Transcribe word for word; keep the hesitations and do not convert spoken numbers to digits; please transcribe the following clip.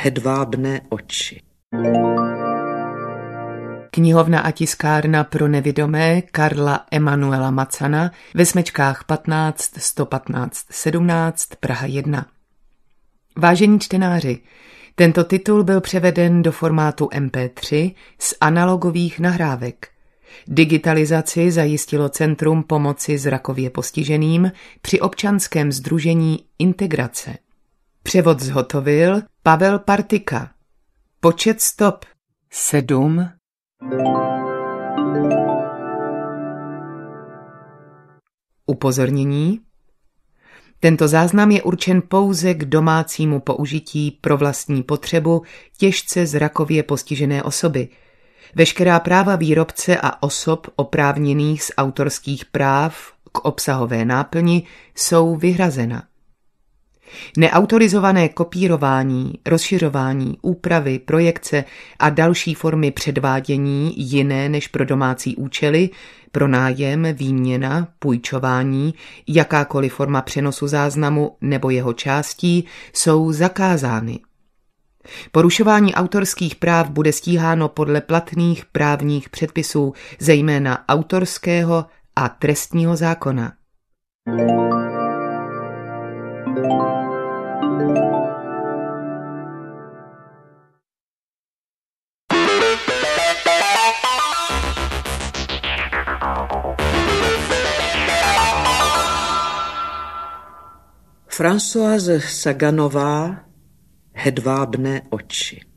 Hedvábné oči. Knihovna a tiskárna pro nevidomé Karla Emanuela Macana ve Smečkách patnáct sto patnáct sedmnáct Praha jedna. Vážení čtenáři, tento titul byl převeden do formátu em pé tři z analogových nahrávek. Digitalizaci zajistilo Centrum pomoci zrakově postiženým při občanském sdružení Integrace. Převod zhotovil Pavel Partika. Počet stop sedm. Upozornění. Tento záznam je určen pouze k domácímu použití pro vlastní potřebu těžce zrakově postižené osoby. Veškerá práva výrobce a osob oprávněných z autorských práv k obsahové náplni jsou vyhrazena. Neautorizované kopírování, rozšiřování, úpravy, projekce a další formy předvádění jiné než pro domácí účely, pronájem, výměna, půjčování, jakákoliv forma přenosu záznamu nebo jeho částí jsou zakázány. Porušování autorských práv bude stíháno podle platných právních předpisů, zejména autorského a trestního zákona. Françoise Saganová, Hedvábné oči.